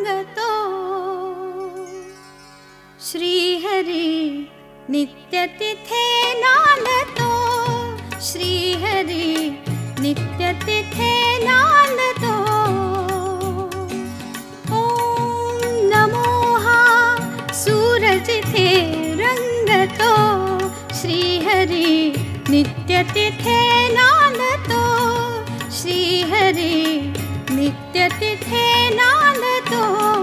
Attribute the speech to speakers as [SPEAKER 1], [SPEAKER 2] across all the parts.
[SPEAKER 1] रंगतो. श्रीहरी नित्य तिथे नांदतो. श्रीहरी नित्य तिथे नांदतो. ओम नमो हा सूरज तिथे रंगतो. श्रीहरी नित्य तिथे नांदतो. श्रीहरी नित्य तिथे नांदतो.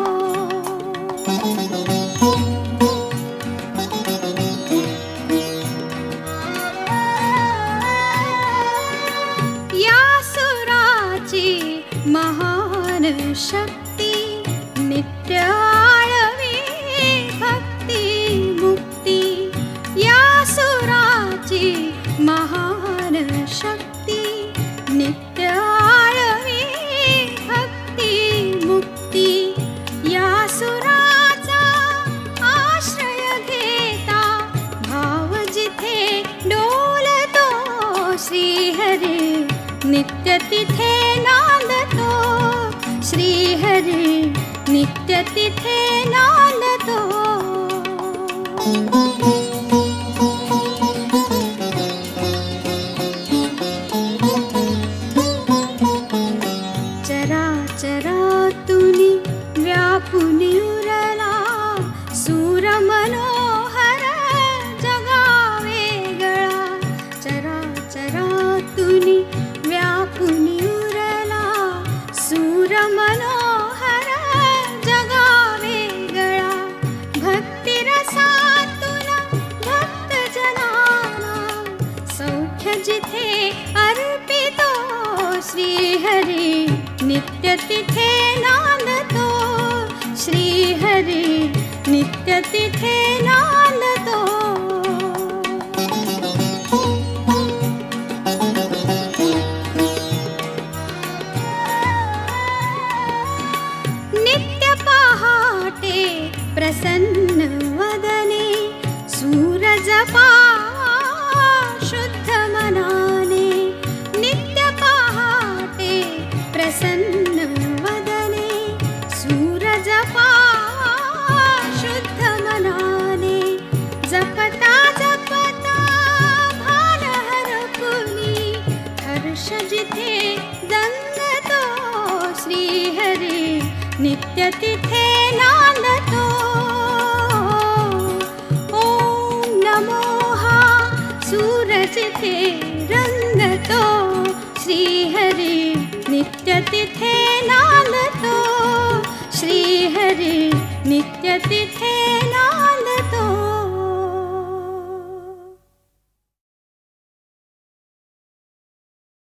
[SPEAKER 1] या सुराची महान शक्ती नित्य आळवी भक्ती मुक्ती. या सुराची महान शक्ती नित्य आळवी भक्ती मुक्ती. या सुराचा आश्रय घेता भाव जिथे डोलतो. श्रीहरी नित्य तिथे नांदतो. श्रीहरी नित्य तिथे नांदतो. चराचरातुनी व्यापुनी उरला सूर मनोहर जगा वेगळा. चराचरातुनी व्यापुनी उरला सूर मनोहर जगा वेगळा. भक्तिरसातून भक्तजनांना सौख्य जिथे अर्पितो. श्रीहरी नित्य तिथे नांदतो. श्रीहरी नित्य तिथे नांदतो. नित्य पहाटे प्रसन्न वदने सूरज पावा शुद्ध मनाने. नित्य पहाटे प्रसन्न वदने सूरज पावा शुद्ध मनाने. जपता जपता भान हरपुनी हर्ष जिथे दंगतो. श्रीहरी नित्य तिथे नांदतो. ओम नमो हा सूरज तिथे रंगतो. श्रीहरी नित्य तिथे नांदतो. श्रीहरी नित्य तिथे